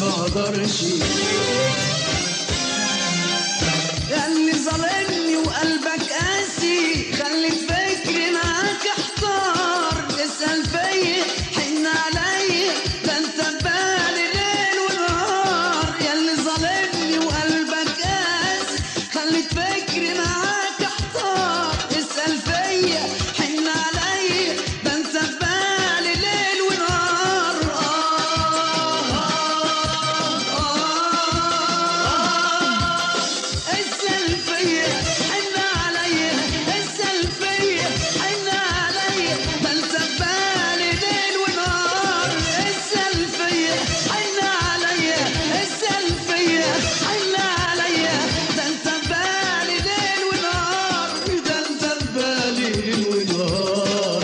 اقدرش. ياللي ظالمني وقلبك قاسي خلي فكري معاك احتار. اسأل فيا حن عليا ده انت ببالي ليل ونهار. ياللي ظالمني وقلبك قاسي خلي فكري معاك احتار. اسأل فيا حن عليا ده انت ببالي ليل ونهار. اسأل فيا حن عليا اسأل فيا حن عليا ده انت ببالي ليل ونهار. اسأل فيا حن عليا اسأل فيا حن عليا ده انت ببالي ليل ونهار. ده انت ببالي ليل ونهار.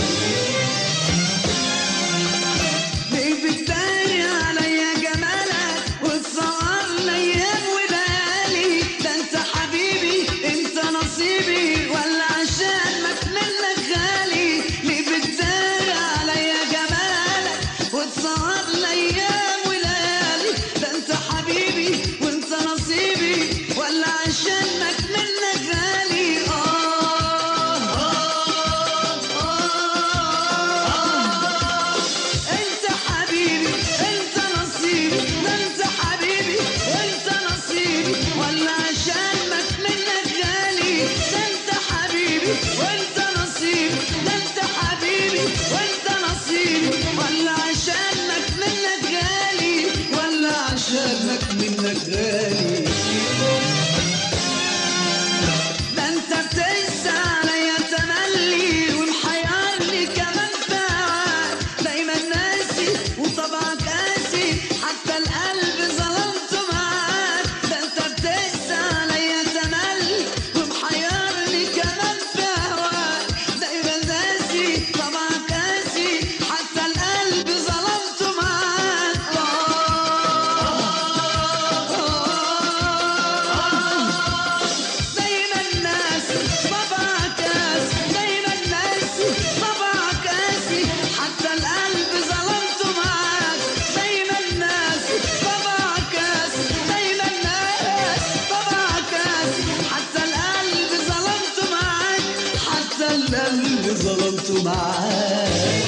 ليه بتداري عليا جمالك وتصور الايام وليالي؟ ده انت حبيبي انت نصيبي ولا عشان منك غالي؟ ليه بتداري عليا جمالك وتصور الايام وليالي؟ ده انت حبيبي وانت نصيبي ولا عشان منك غالي؟ انت حبيبي انت نصيبي ده انت حبيبي وانت نصيبي ولا عشان منك غالي؟ ده انت حبيبي وانت نصيبي ده انت حبيبي وانت نصيبي ولا عشان منك غالي ولا عشان منك غالي؟ ده انت بتنسى عليا تملي ومحيرني كمان فعال. دايما ناسي وطبعك قاسي حتى القلب ظلمته معاك. ده انت بتنسى عليا تملي ومحيرني كمان فعال. دايما ناسي طبعك قاسي حتى القلب ظلمته معاك. دايما ناسي طبعك قاسي دايما ناسي طبعك قاسي حتى القلب ظلمته معاك. دايما ناسي طبعك قاسي دايما ناسي طبعك قاسي حتى القلب ظلمته معاك. حتى القلب ظلمته معاك.